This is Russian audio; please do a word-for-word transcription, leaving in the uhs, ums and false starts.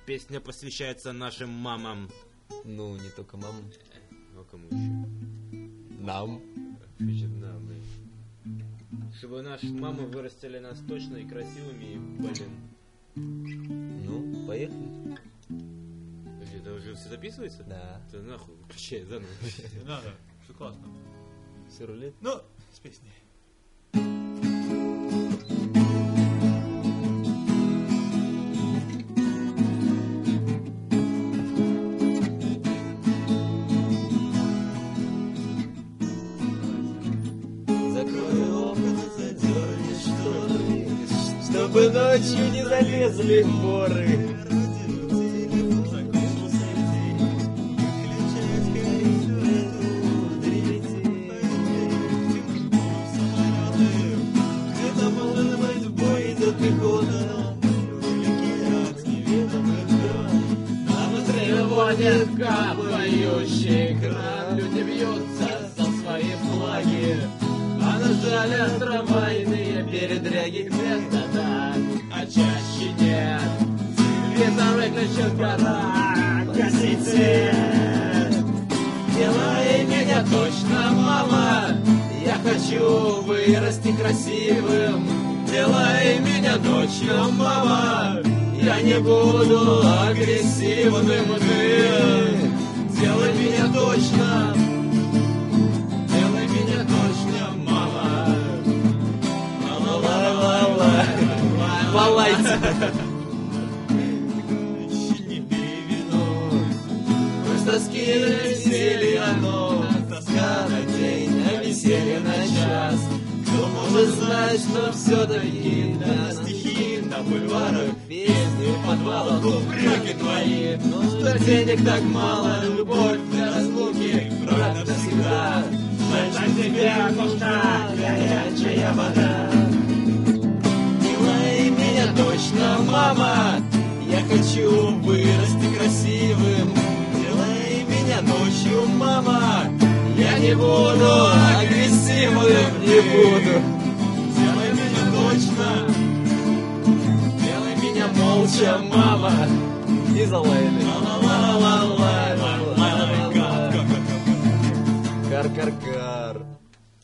песня посвящается нашим мамам. Ну, не только мамам. Ну, кому еще? Нам. Значит, нам, блин. Чтобы наши мамы вырастили нас точно и красивыми, и, блин. Ну, поехали. Подожди, это уже все записывается? Да. Да нахуй, включай заново. Не надо, все классно. Все рулит? Ну, с песней. Закрой окна, задерни шторы, чтобы ночью не залезли воры. Капающий кран, люди бьются за свои флаги, а на жале трамвайные передряги где-то да, а чаще нет. Телевизор выключен, пора гасить свет. Делай меня точно, мама, я хочу вырасти красивым. Делай меня точно, мама, я не буду агрессивным. Ты делай меня точно, делай меня точно, мама. Ла-ла-ла-ла-ла, валайте. Не перевинусь, пусть тоски на веселье, но тоска на день, а веселье на час. Кто может знать, что все-таки на стихи, на бульварах, песни в подвалах, упреки твои. Что денег так мало, любовь для разлуки, правда навсегда. Для тебя нужна горячая вода. Делай меня точно, мама, я хочу вырасти красивым. Делай меня ночью, мама, я не буду агрессивным, не буду. Делай меня точно, делай меня молча, мама. И залаяли. Ла-ла-ла-ла-ла-ла-ла-ла-ла. Кар-кар-кар.